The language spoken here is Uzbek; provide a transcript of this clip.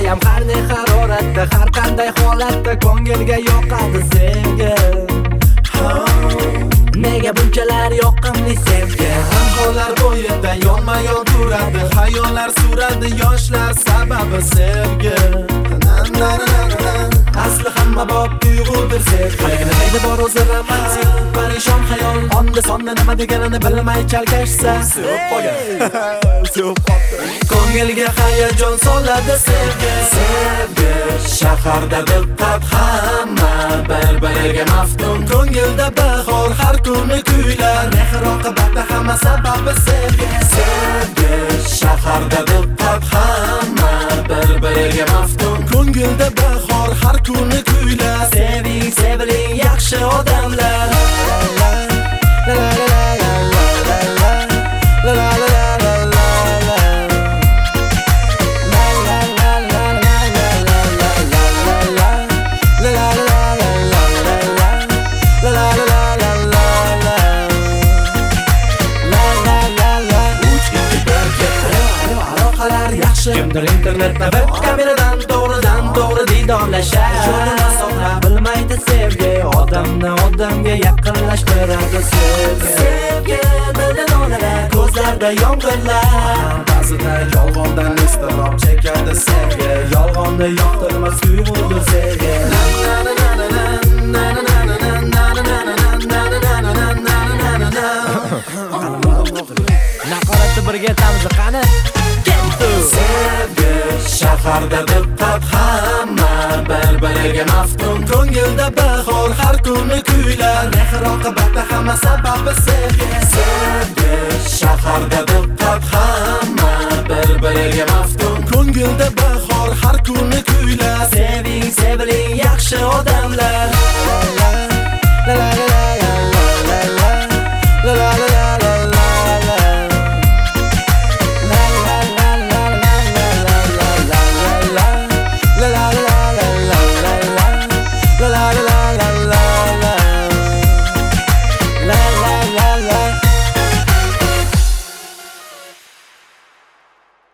ham qanday haroratda, har qanday holatda ko'ngilga yoqadi sevgi. Nega bunchalar yoqimli sevgi? Anqolar bo'yida yonma-yon turadi, xayollar suradi yoshlar sababi sevgi. Asli hamma bob tuyg'udir sevgi. Nima bor o'zi romantik, parishon xayol, onda sonda nima deganini bilmay chalkashsa, sevib qolgan. Ko'ngilga hayajon soladi sevgi. Sevgi shaharda diqqat, hamma bir-biriga maftun. Ko'ngilda bahor har kuni kuylar, mehr oqibatda hamma sababi sevgi. Sevgi shaharda diqqat, hamma bir-biriga maftun. Ko'ngilda bahor har kuni kuylar, seving seviling yaxshi odamlar. Kimdir internetda web kameradan to'g'ri diydorlashar. Yo'lini so'rab bilmaydi sevgi, odamni odamga yaqinlashtiradi sevgi. Sevgi dildan onalar, ko'zlarda yomg'irlar. Ba'zida yolg'ondan iztirob chekadi sevgi. Yolg'onni yoqtirmas tuyg'udir sevgi. Naqoratni birga tamzi qani? Sevgi shaharda diqqat, hamma bir-biriga maftun. Ko'ngilda bahor har kuni kuylar, mehr oqibatda hamma sababi sevgi. Sevgi shaharda diqqat, hamma bir-biriga maftun. Ko'ngilda bahor har kuni kuylar, seving seviling yaxshi odamlar.